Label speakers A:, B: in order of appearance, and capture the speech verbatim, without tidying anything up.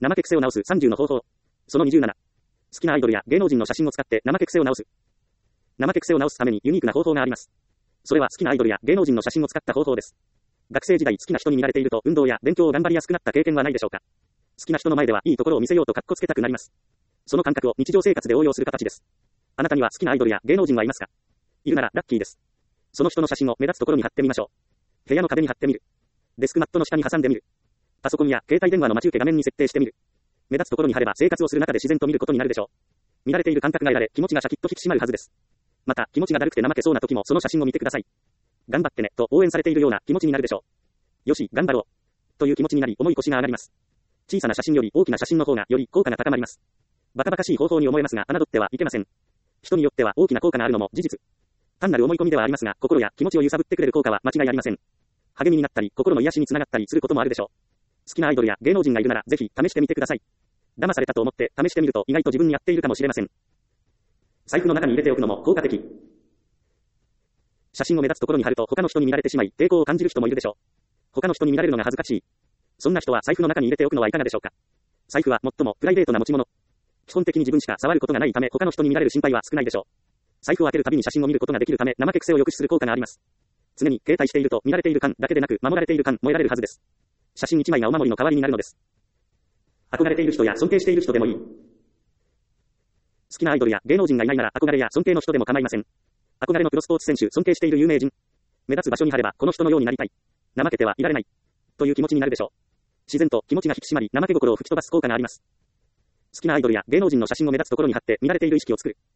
A: 怠け癖を直すさんじゅうの方法。そのにじゅうなな。好きなアイドルや芸能人の写真を使って怠け癖を直す。怠け癖を直すためにユニークな方法があります。それは好きなアイドルや芸能人の写真を使った方法です。学生時代好きな人に見られていると運動や勉強を頑張りやすくなった経験はないでしょうか。好きな人の前ではいいところを見せようとカッコつけたくなります。その感覚を日常生活で応用する形です。あなたには好きなアイドルや芸能人はいますか？いるならラッキーです。その人の写真を目立つところに貼ってみましょう。部屋の壁に貼ってみる。デスクマットの下に挟んでみる。パソコンや携帯電話の待ち受け画面に設定してみる。目立つところに貼れば生活をする中で自然と見ることになるでしょう。見られている感覚が得られ気持ちがシャキッと引き締まるはずです。また気持ちがだるくて怠けそうな時もその写真を見てください。頑張ってねと応援されているような気持ちになるでしょう。よし、頑張ろうという気持ちになり重い腰が上がります。小さな写真より大きな写真の方がより効果が高まります。バカバカしい方法に思えますが侮ってはいけません。人によっては大きな効果があるのも事実。単なる思い込みではありますが心や気持ちを揺さぶってくれる効果は間違いありません。励みになったり心の癒しにつながったりすることもあるでしょう。好きなアイドルや芸能人がいるならぜひ試してみてください。騙されたと思って試してみると意外と自分に合っているかもしれません。財布の中に入れておくのも効果的。写真を目立つところに貼ると他の人に見られてしまい抵抗を感じる人もいるでしょう。他の人に見られるのが恥ずかしい。そんな人は財布の中に入れておくのはいかがでしょうか。財布は最もプライベートな持ち物。基本的に自分しか触ることがないため他の人に見られる心配は少ないでしょう。財布を開けるたびに写真を見ることができるため怠け癖を抑止する効果があります。常に携帯していると見られている感だけでなく守られている感も得られるはずです。写真いちまいがお守りの代わりになるのです。憧れている人や尊敬している人でもいい。好きなアイドルや芸能人がいないなら憧れや尊敬の人でも構いません。憧れのプロスポーツ選手、尊敬している有名人。目立つ場所に貼ればこの人のようになりたい。怠けてはいられない。という気持ちになるでしょう。自然と気持ちが引き締まり怠け心を吹き飛ばす効果があります。好きなアイドルや芸能人の写真を目立つところに貼って見られている意識を作る。